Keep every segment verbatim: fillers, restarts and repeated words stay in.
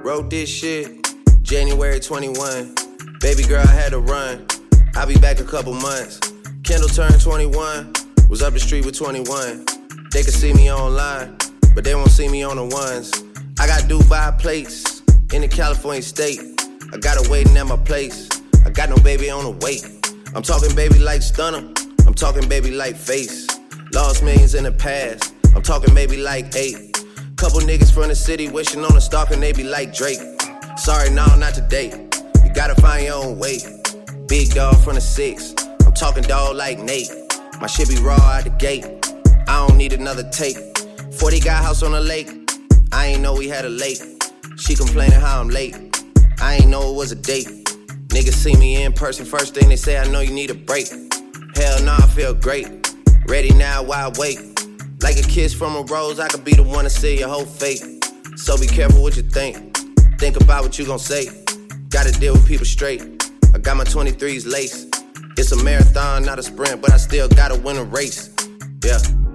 Wrote this shit, January twenty-first. Baby girl, I had to run. I'll be back a couple months. Kendall turned twenty-one. Was up the street with twenty-one. They could see me online, but they won't see me on the ones. I got Dubai plates in the California state. I got her waiting at my place. I got no baby on the wait. I'm talking baby like Stunner. I'm talking baby like Face. Lost millions in the past. I'm talking baby like eight. Couple niggas from the city wishing on a stalker and they be like Drake. Sorry, no, not today. You gotta find your own way. Big dog from the six. I'm talking dog like Nate. My shit be raw out the gate. I don't need another take. forty got house on the lake. I ain't know we had a lake. She complaining how I'm late. I ain't know it was a date. Niggas see me in person, first thing they say, I know you need a break. Hell nah, I feel great. Ready now, why wait? Like a kiss from a rose, I could be the one to see your whole fate. So be careful what you think. Think about what you gon' say. Gotta deal with people straight. I got my twenty-threes lace. It's a marathon, not a sprint, but I still gotta win a race. Yeah.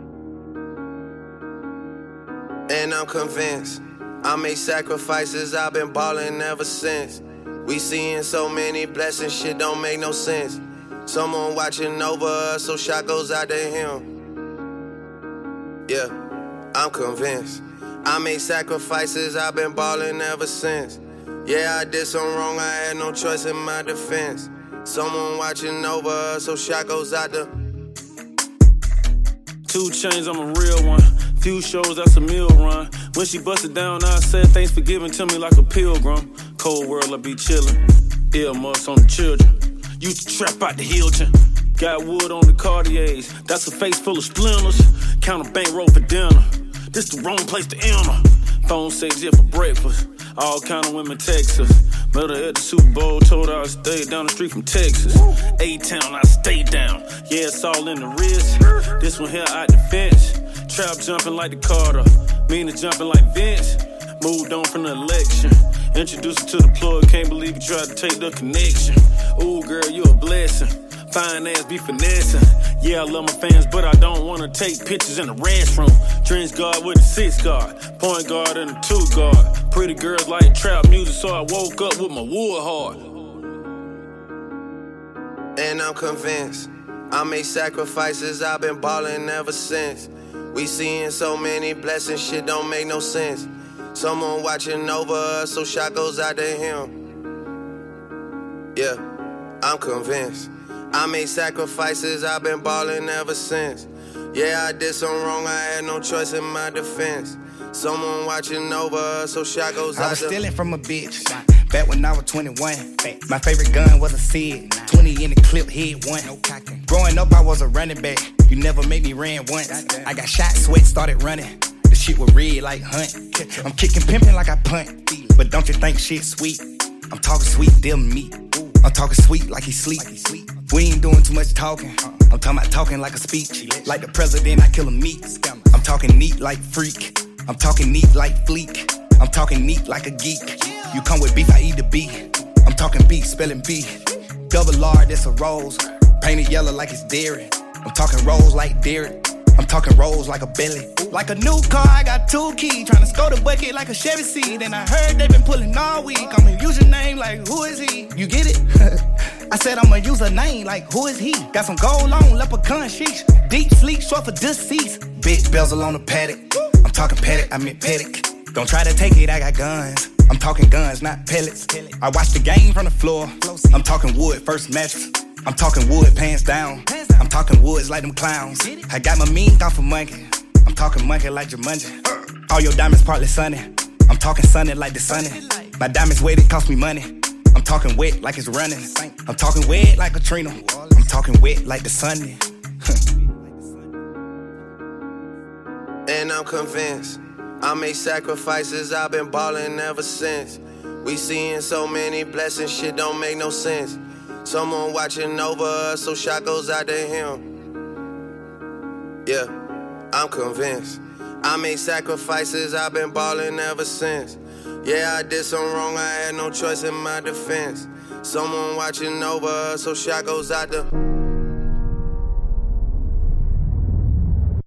And I'm convinced I made sacrifices, I've been ballin' ever since. We seeing so many blessings, shit don't make no sense. Someone watching over us, so shot goes out to him. Yeah, I'm convinced I made sacrifices, I've been ballin' ever since. Yeah, I did something wrong, I had no choice in my defense. Someone watching over us, so shot goes out to. Two chains, I'm a real one. Few shows, that's a meal run. When she busted down, I said thanks for giving to me like a pilgrim. Cold world, I be chillin'. Earmuffs on the children. Used to trap out the Hilton. Got wood on the Cartiers. That's a face full of splinters. Count a bankroll for dinner. This the wrong place to enter. Phone says yeah for breakfast. All kind of women text us. Met her at the Super Bowl. Told her I stayed down the street from Texas. A-Town, I stay down. Yeah, it's all in the wrist. This one here out the fence. Trap jumping like the Carter. Mina jumping like Vince. Moved on from the election. Introduced her to the plug. Can't believe you tried to take the connection. Ooh, girl, you a blessing. Fine ass be finessing. Yeah, I love my fans, but I don't wanna take pictures in the restroom. Trench guard with a six guard. Point guard and a two guard. Pretty girls like trap music, so I woke up with my wood hard. And I'm convinced I made sacrifices, I've been ballin' ever since. We seeing so many blessings, shit don't make no sense. Someone watching over us, so shot goes out to him. Yeah, I'm convinced I made sacrifices, I've been ballin' ever since. Yeah, I did something wrong, I had no choice in my defense. Someone watching over us, so shot goes out to. I was stealing from a bitch, back when I was twenty-one. My favorite gun was a Sid, twenty in the clip, hit one. Growing up, I was a running back, you never made me ran once. I got shot, sweat, started running. The shit was red like Hunt. I'm kicking, pimping like I punt. But don't you think shit sweet? I'm talking sweet, deal meat. I'm talking sweet like he sleep. We ain't doing too much talking. I'm talking about talking like a speech. Like the president, I kill him meat. I'm talking neat like freak. I'm talking neat like fleek. I'm talking neat like a geek. You come with beef, I eat the beef. I'm talking beef, spelling B. Double R, that's a rose. Painted yellow like it's dairy. I'm talking rolls like Derek. I'm talking rolls like a belly. Like a new car, I got two keys. Tryna score the bucket like a Chevy seat. And I heard they been pulling all week. I'ma use your name like, who is he? You get it? I said I'ma use a name like, who is he? Got some gold on, leprechaun sheesh. Deep sleep, short for deceased. Big bezel on the paddock. I'm talking paddock, I meant paddock. Don't try to take it, I got guns. I'm talking guns, not pellets. I watch the game from the floor. I'm talking wood, first mattress. I'm talking wood, pants down. I'm talking woods like them clowns. I got my mean off of monkey. I'm talking monkey like Jumanji. All your diamonds partly sunny. I'm talking sunny like the sunny. My diamonds wet, it cost me money. I'm talking wet like it's running. I'm talking wet like Katrina. I'm talking wet like the Sunday. And I'm convinced I made sacrifices, I've been ballin' ever since. We seeing so many blessings, shit don't make no sense. Someone watching over us, so shot goes out to him. Yeah, I'm convinced I made sacrifices, I've been ballin' ever since. Yeah, I did something wrong, I had no choice in my defense. Someone watching over us, so shot goes out to.